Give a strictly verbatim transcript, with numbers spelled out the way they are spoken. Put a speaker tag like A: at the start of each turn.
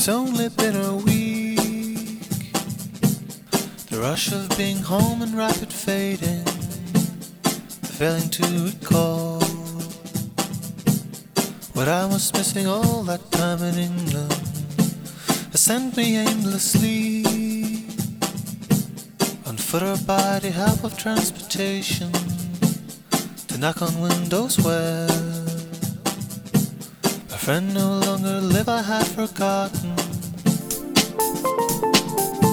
A: It's only been a week. The rush of being home and rapid fading, failing to recall what I was missing all that time in England. Has sent me aimlessly on foot or by the help of transportation to knock on windows where my friend no longer live. I had forgotten